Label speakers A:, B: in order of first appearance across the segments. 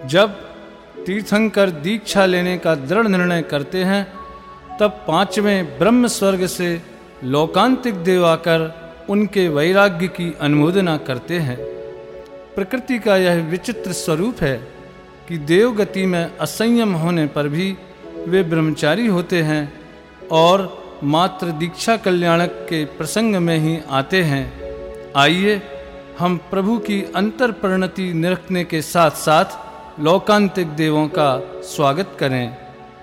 A: जब तीर्थंकर दीक्षा लेने का दृढ़ निर्णय करते हैं, तब 5वें ब्रह्म स्वर्ग से लोकांतिक देव आकर उनके वैराग्य की अनुमोदना करते हैं। प्रकृति का यह विचित्र स्वरूप है कि देवगति में असंयम होने पर भी वे ब्रह्मचारी होते हैं और मात्र दीक्षा कल्याणक के प्रसंग में ही आते हैं। आइए हम प्रभु की अंतर परिणति निरखने के साथ साथ लोकांतिक देवों का स्वागत करें।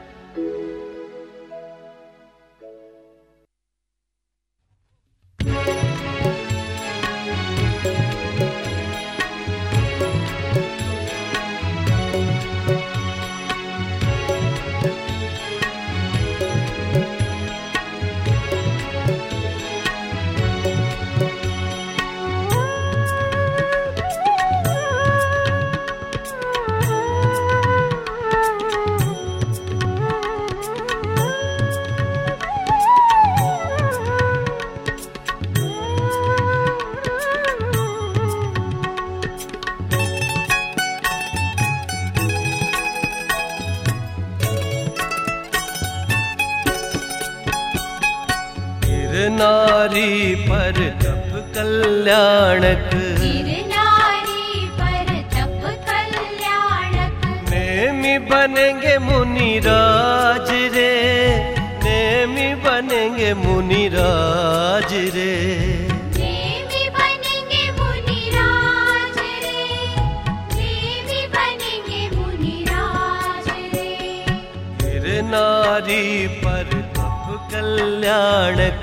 B: नारी पर तप कल्याणक,
C: नारी पर तप कल्याणक,
B: नेमी बनेंगे मुनिराज रे, नेमी बनेंगे मुनिराज रे,
C: नेमी बनेंगे मुनिराज रे, नेमी बनेंगे मुनिराज रे।
B: फिर नारी पर तप कल्याणक,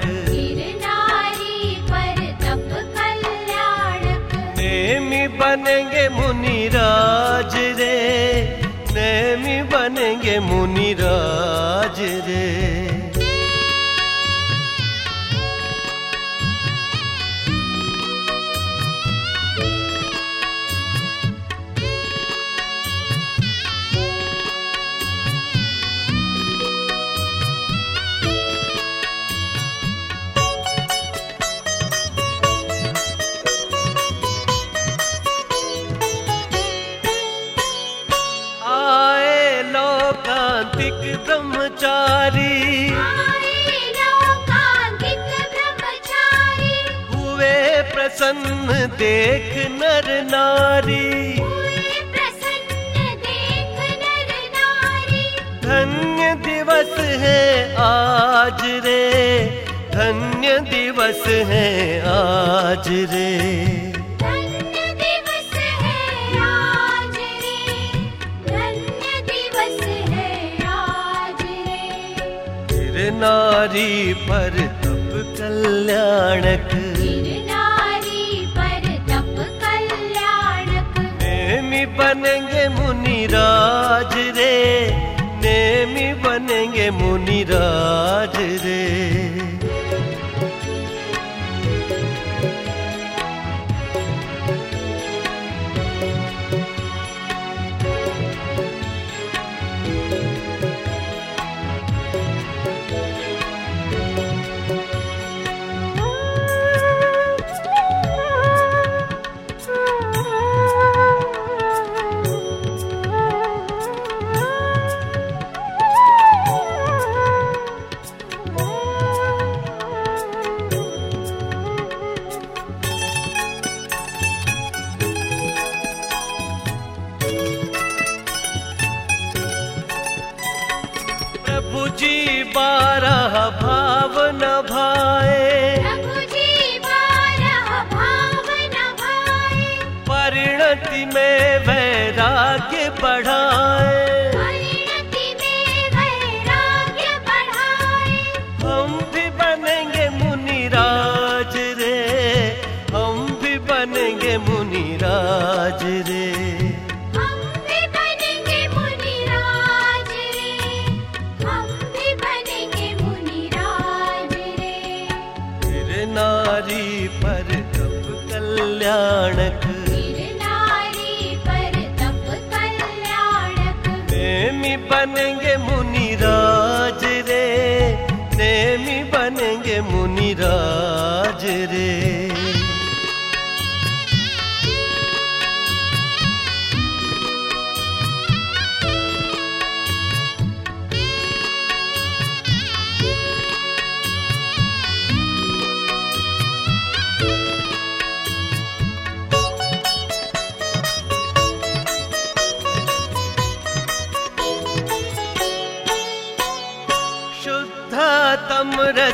B: बनेंगे मुनिराज रे, नेमी बनेंगे मुनिराज रे। ब्रह्मचारी हुए प्रसन्न देख नर नारी, धन्य दिवस है आज रे, धन्य दिवस है आज रे, नारी पर तप कल्याणक,
C: नारी पर तप कल्याणक,
B: नेमी बनेंगे मुनिराज रे, नेमी बनेंगे मुनिराज रे। प्रभु जी 12 भाव नभाए,
C: प्रभु जी 12 भाव नभाए,
B: परिणति में वैराग्य बढ़ाए,
C: परिणति में वैराग्य बढ़ाए।
B: हम भी बनेंगे मुनिराज रे, हम भी बनेंगे मुनिराज रे, नारी पर तप कल्याणक,
C: नारी पर तप कल्याणक,
B: नेमी बनेंगे मुनिराज रे, नेमी बनेंगे मुनिराज रे।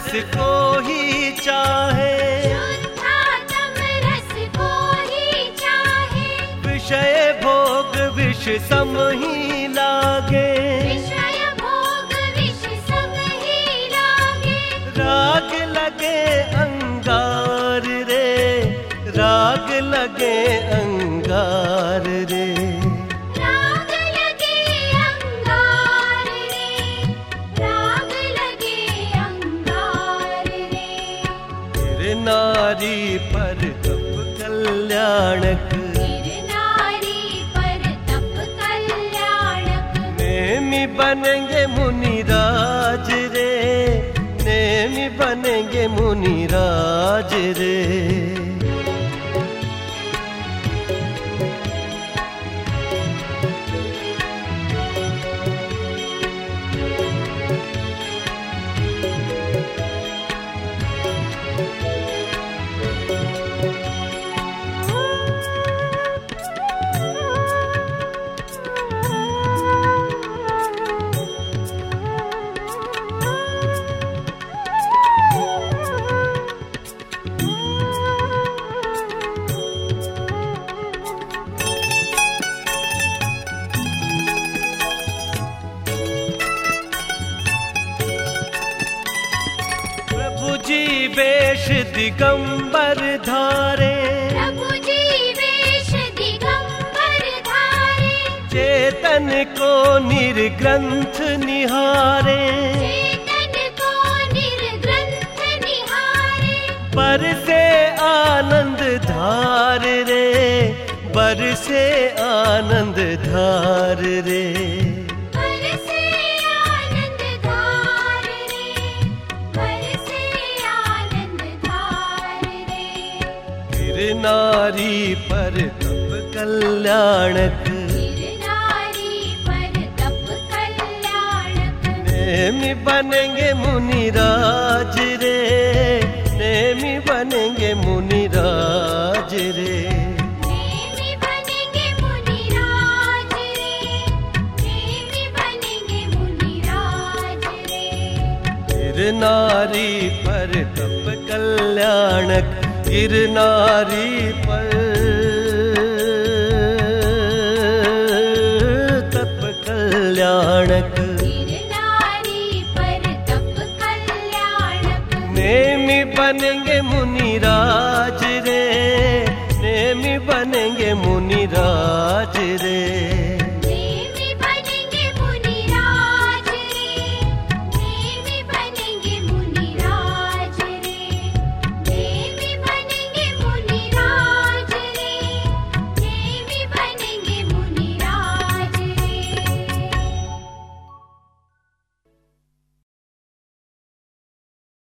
B: रस को ही चाहे,
C: शुद्धातम रस को ही चाहे,
B: विषय भोग विष सम ही लागे,
C: विषय भोग विष सम ही लागे,
B: राग लगे अंगार रे, राग लगे अंगार रे,
C: राग लगे अंगार रे, राग लगे अंगार रे।
B: गिर नारी पर तप कल्याणक,
C: गिर नारी पर तप कल्याणक,
B: नेमी बनेंगे मुनिराज रे, नेमी बनेंगे मुनिराज रे। प्रभु जी वेश दिगंबर धारे,
C: प्रभु जी वेश दिगंबर धारे,
B: चेतन को निर्ग्रंथ निहारे,
C: चेतन को निर्ग्रंथ निहारे,
B: बरसे आनंद धार रे, बरसे आनंद धार रे,
C: बरसे आनंद धार रे, बरसे आनंद धार रे।
B: गिर नारी पर तप कल्याणक,
C: गिर नारी पर तप कल्याणक,
B: नेमी बनेंगे मुनिराज रे, नेमी बनेंगे मुनिराज रे।
C: नेमी बनेंगे मुनिराज रे, नेमी बनेंगे मुनिराज रे।
B: गिर नारी पर तप कल्याणक, गिर नारी पर तप कल्याणक,
C: गिर नारी पर तप कल्याणक,
B: नेमी बनेंगे मुनिराज रे, नेमी बनेंगे मुनिराज रे।